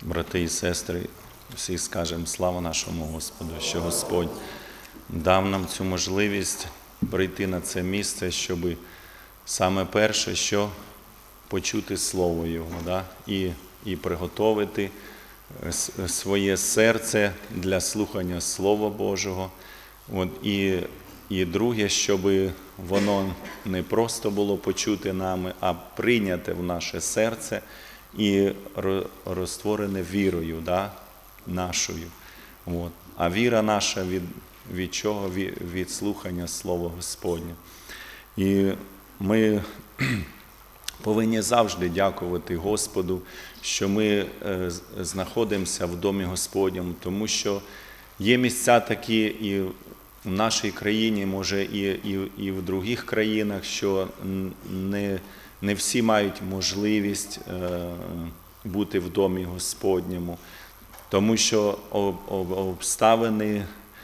Брати і сестри, всі скажемо слава нашому Господу, що Господь дав нам цю можливість прийти на це місце, щоб саме перше, що почути Слово Його, да? і приготовити своє серце для слухання Слова Божого. І друге, щоб воно не просто було почуте нами, а прийняте в наше серце і розтворене вірою, да, нашою. А віра наша від чого? Від слухання Слова Господня. І ми повинні завжди дякувати Господу, що ми знаходимося в Домі Господньому, тому що є місця такі і в нашій країні, може і в других країнах, що не всі мають можливість бути в Домі Господньому, тому що обставини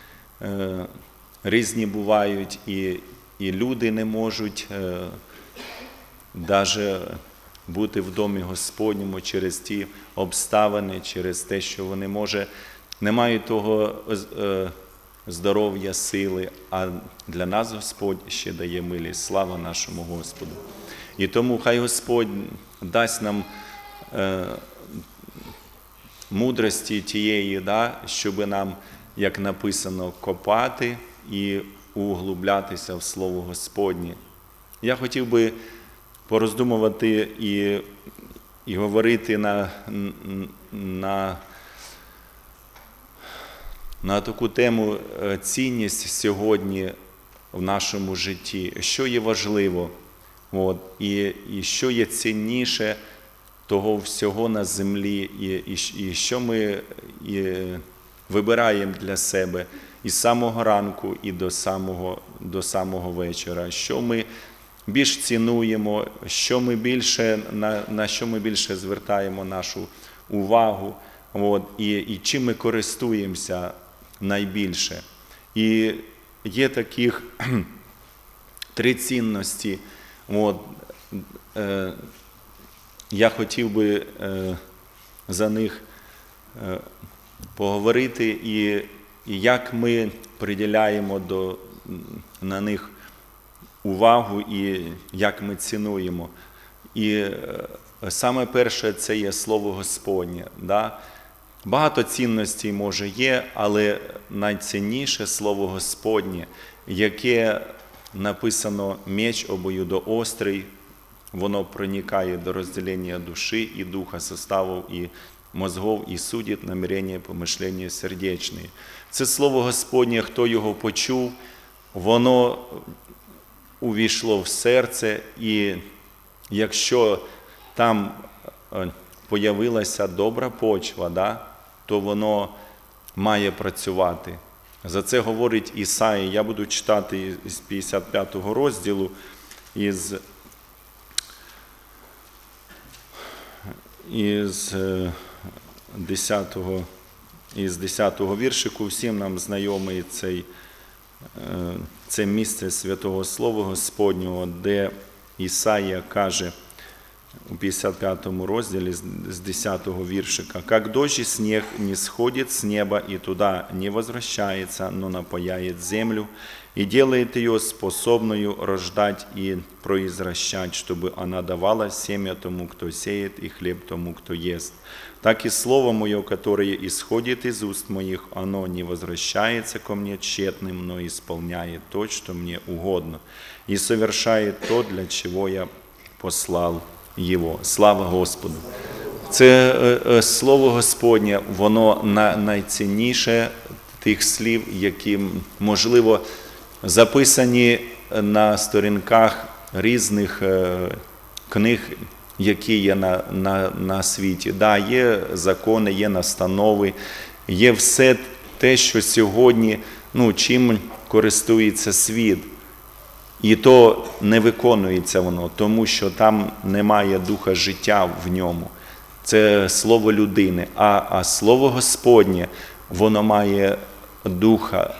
різні бувають, і люди не можуть навіть бути в Домі Господньому через ті обставини, через те, що вони, може, не мають того здоров'я, сили, а для нас Господь ще дає милість. Слава нашому Господу. І тому хай Господь дасть нам мудрості тієї, да, щоб нам, як написано, копати і углублятися в Слово Господнє. Я хотів би пороздумувати і говорити на таку тему цінність сьогодні в нашому житті, що є важливо, і що є цінніше того всього на землі, і що ми вибираємо для себе із самого ранку і до самого вечора, що ми більш цінуємо, на що ми більше звертаємо нашу увагу, і чим ми користуємося найбільше. І є таких 3 цінності. Я хотів би за них поговорити, і як ми приділяємо на них увагу і як ми цінуємо. І саме перше – це є Слово Господнє. Да? Багато цінностей, може, є, але найцінніше Слово Господнє, яке написано «Меч обоюдоострий», воно проникає до розділення душі і духа, составів і мозгов, і судить намірення, помишлення сердечні. Це Слово Господнє, хто його почув, воно увійшло в серце, і якщо там появилася добра почва, да, то воно має працювати. За це говорить Ісаїя. Я буду читати з 55-го розділу, із 10-го віршику. Всім нам знайомий це місце Святого Слова Господнього, де Ісаїя каже у 55-му розділі з 10-го віршика: «Как дождь и снег не сходит с неба и туда не возвращается, но напояет землю и делает ее способную рождать и произращать, чтобы она давала семя тому, кто сеет, и хлеб тому, кто ест. Так и слово мое, которое исходит из уст моих, оно не возвращается ко мне тщетным, но исполняет то, что мне угодно, и совершает то, для чего я послал Його». Слава Господу! Це Слово Господнє, воно найцінніше тих слів, які, можливо, записані на сторінках різних книг, які є на світі. Да, є закони, є настанови, є все те, що сьогодні, чим користується світ. І то не виконується воно, тому що там немає духа життя в ньому. Це слово людини. А Слово Господнє, воно має духа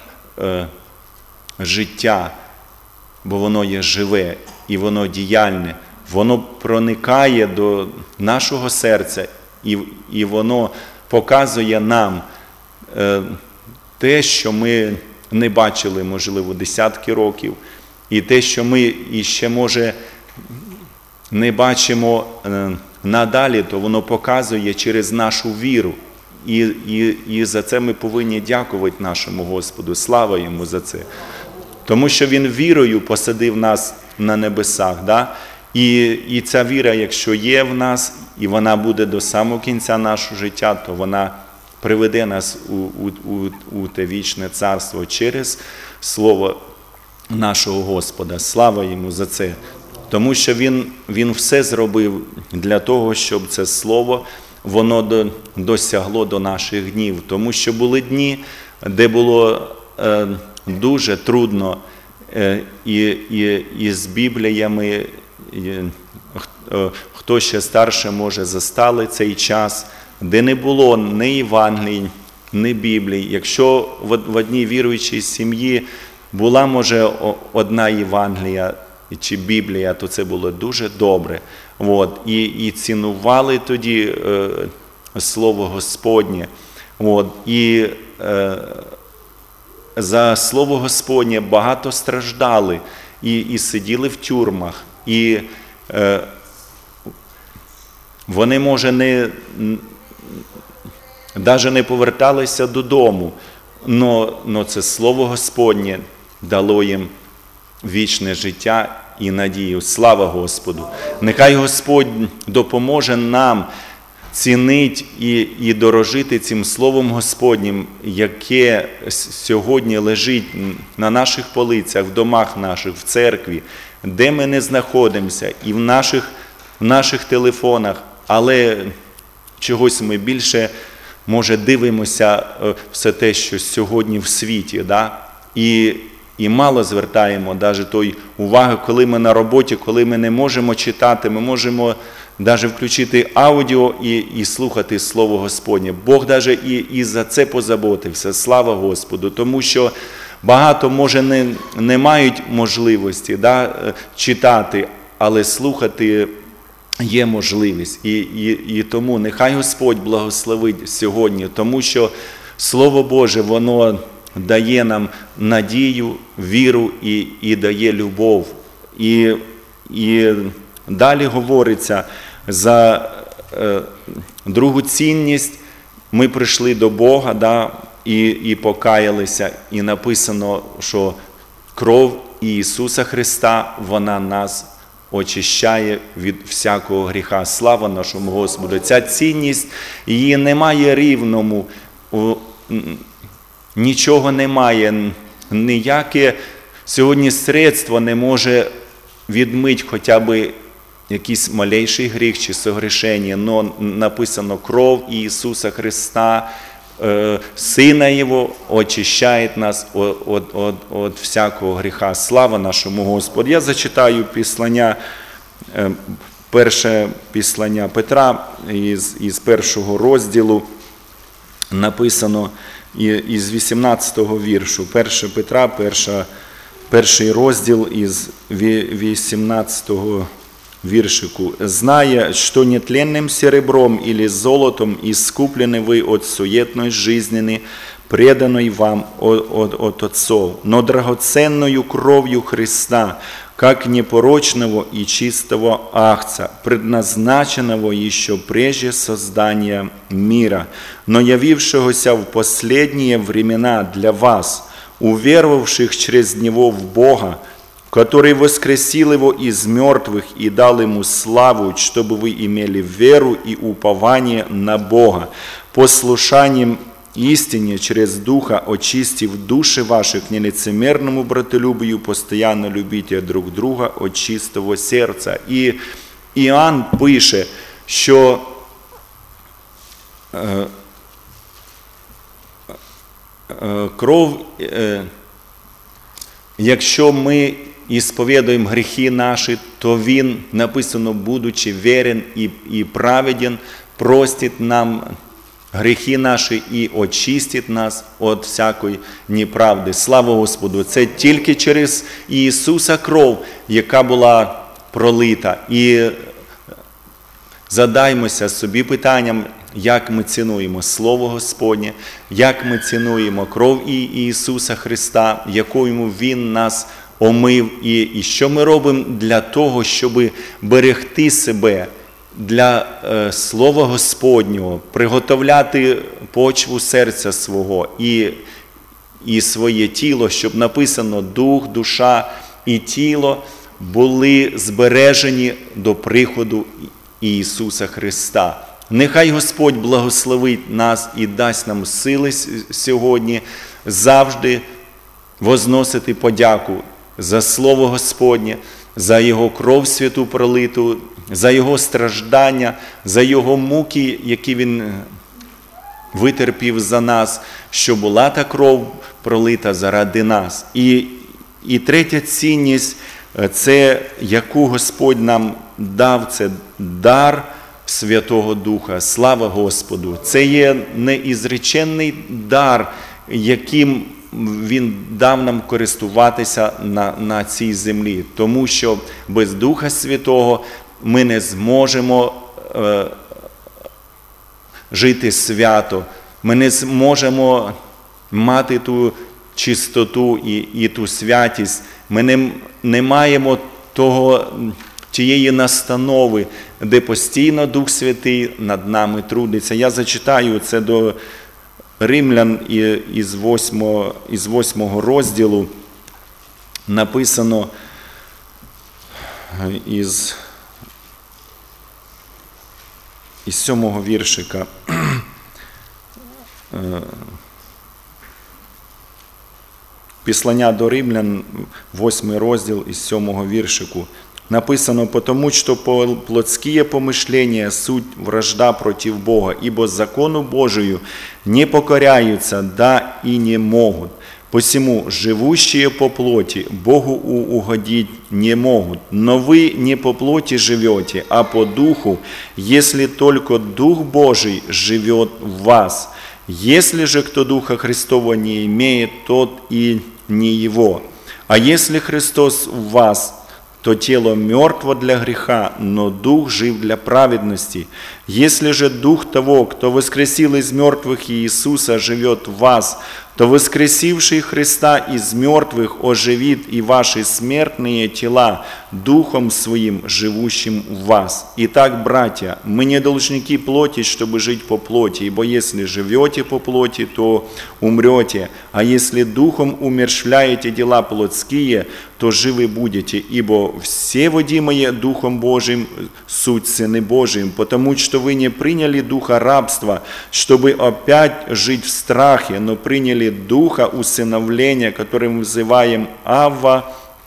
життя, бо воно є живе і воно діяльне. Воно проникає до нашого серця, і воно показує нам те, що ми не бачили, можливо, десятки років, і те, що ми іще, може, не бачимо надалі, то воно показує через нашу віру. І за це ми повинні дякувати нашому Господу. Слава Йому за це. Тому що Він вірою посадив нас на небесах. Да? І ця віра, якщо є в нас, і вона буде до самого кінця нашого життя, то вона приведе нас у те вічне царство через Слово нашого Господа. Слава Йому за це. Тому що Він все зробив для того, щоб це Слово, воно досягло до наших днів. Тому що були дні, де було дуже трудно і з Бібліями, хто ще старше, може, застали цей час, де не було ні Євангелій, ні Біблії. Якщо в одній віруючій сім'ї була, може, одна Євангелія чи Біблія, то це було дуже добре. І цінували тоді Слово Господнє. І за Слово Господнє багато страждали і сиділи в тюрмах. І вони, може, навіть не поверталися додому, но це Слово Господнє дало їм вічне життя і надію. Слава Господу! Нехай Господь допоможе нам цінити і дорожити цим Словом Господнім, яке сьогодні лежить на наших полицях, в домах наших, в церкві, де ми не знаходимося, і в наших телефонах, але чогось ми більше, може, дивимося все те, що сьогодні в світі, да? І мало звертаємо навіть той уваги, коли ми на роботі, коли ми не можемо читати, ми можемо навіть включити аудіо і слухати Слово Господнє. Бог навіть і за це позаботився. Слава Господу! Тому що багато, може, не мають можливості, да, читати, але слухати є можливість. І тому нехай Господь благословить сьогодні, тому що Слово Боже, воно дає нам надію, віру і дає любов. І далі говориться за другу цінність. Ми прийшли до Бога, да, і покаялися, і написано, що кров Ісуса Христа, вона нас очищає від всякого гріха. Слава нашому Господу! Ця цінність, її немає рівному, нічого немає, ніяке сьогодні средство не може відмити хоча б якийсь малейший гріх чи согрішення, но написано, кров Ісуса Христа, Сина Його, очищає нас від всякого гріха. Слава нашому Господу! Я зачитаю післання, перше післання Петра із першого розділу, написано із 18-го віршу. 1 Петра, перший розділ із 18-го віршику. «Зная, что нетленным серебром или золотом искуплены вы от суетной жизни, преданной вам от отцов, но драгоценною кровью Христа, как непорочного и чистого агца, предназначенного еще прежде создания мира, но явившегося в последние времена для вас, уверовавших через Него в Бога, который воскресил Его из мертвых и дал Ему славу, чтобы вы имели веру и упование на Бога, послушанием истине через Духа, очистив души ваши к нелицемерному братолюбию, постоянно любите друг друга от чистого сердца». І Іоанн пише, що кров, якщо ми ісповідуємо гріхи наші, то Він, написано, будучи вірен і праведен, простить нам гріхи наші і очистить нас від всякої неправди. Слава Господу! Це тільки через Ісуса кров, яка була пролита. І задаймося собі питанням, як ми цінуємо Слово Господнє, як ми цінуємо кров Ісуса Христа, якою Він нас омив, і що ми робимо для того, щоб берегти себе для Слова Господнього, приготовляти почву серця свого і своє тіло, щоб написано дух, душа і тіло були збережені до приходу Ісуса Христа. Нехай Господь благословить нас і дасть нам сили сьогодні завжди возносити подяку за Слово Господнє, за Його кров святу пролиту, за Його страждання, за Його муки, які Він витерпів за нас, що була та кров пролита заради нас. І третя цінність, це яку Господь нам дав, це дар Святого Духа. Слава Господу! Це є неізреченний дар, яким Він дав нам користуватися на цій землі. Тому що без Духа Святого ми не зможемо жити свято, ми не зможемо мати ту чистоту і ту святість. Ми не маємо тієї настанови, де постійно Дух Святий над нами трудиться. Я зачитаю це до Римлян із 8 розділу. Написано із 7 віршика. Післання до Римлян, 8 розділ із 7 віршику. Написано: «Потому что плотские помышления суть вражда против Бога, ибо закону Божию не покоряются, да и не могут. Посему живущие по плоти Богу угодить не могут. Но вы не по плоти живете, а по духу, если только Дух Божий живет в вас. Если же кто Духа Христова не имеет, тот и не его. А если Христос в вас, то тело мертво для греха, но Дух жив для праведности. Если же Дух того, кто воскресил из мертвых Иисуса, живет в вас, то воскресивший Христа из мертвых оживит и ваши смертные тела Духом Своим, живущим в вас. Итак, братья, мы не должники плоти, чтобы жить по плоти, ибо если живете по плоти, то умрете, а если Духом умерщвляете дела плотские, то живы будете, ибо все водимые Духом Божиим суть сыны Божиим, потому что вы не приняли духа рабства, чтобы опять жить в страхе, но приняли духа усыновления, которым взываем Авва,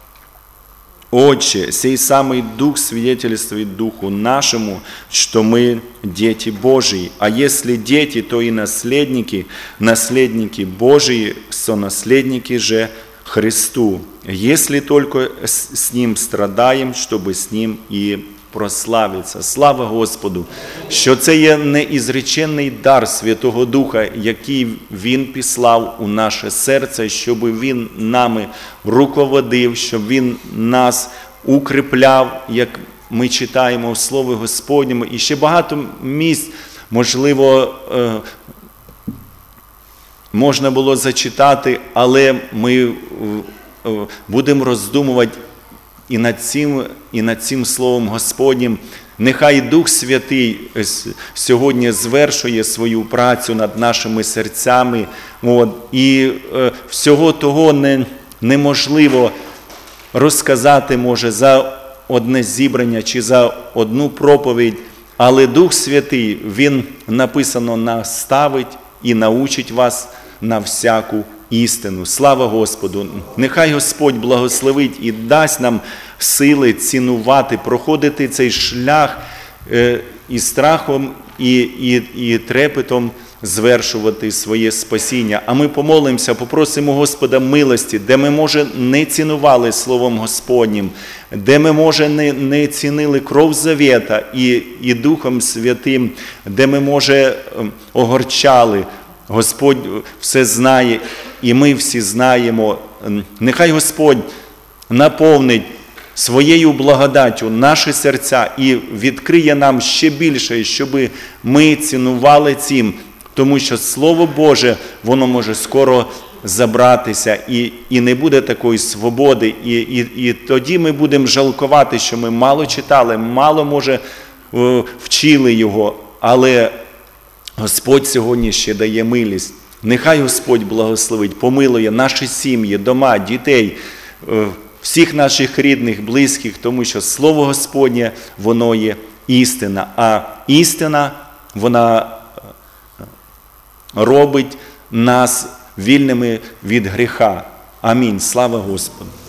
Отче. Сей самый Дух свидетельствует Духу нашему, что мы дети Божии. А если дети, то и наследники, наследники Божии, сонаследники же Христу, если только с Ним страдаем, чтобы с Ним и прославиться. Слава Господу, що це є неізречений дар Святого Духа, який Він післав у наше серце, щоб Він нами руководив, щоб Він нас укріпляв, як ми читаємо в Слові Господньому. І ще багато місць, можливо, можна було зачитати, але ми будемо роздумувати і над цим Словом Господнім. Нехай Дух Святий сьогодні звершує свою працю над нашими серцями. І всього того неможливо розказати, може, за одне зібрання чи за одну проповідь, але Дух Святий, Він, написано, наставить і научить вас на всяку істину. Слава Господу! Нехай Господь благословить і дасть нам сили цінувати, проходити цей шлях із страхом і трепетом звершувати своє спасіння. А ми помолимося, попросимо Господа милості, де ми, може, не цінували Словом Господнім, де ми, може, не цінили кров завета і Духом Святим, де ми, може, огорчали. Господь все знає, і ми всі знаємо. Нехай Господь наповнить своєю благодаттю наші серця і відкриє нам ще більше, щоб ми цінували цим, тому що Слово Боже, воно може скоро забратися, і не буде такої свободи, і тоді ми будемо жалкувати, що ми мало читали, мало, може, вчили його, але Господь сьогодні ще дає милість. Нехай Господь благословить, помилує наші сім'ї, дома, дітей, всіх наших рідних, близьких, тому що Слово Господнє, воно є істина, а істина, вона робить нас вільними від гріха. Амінь. Слава Господу.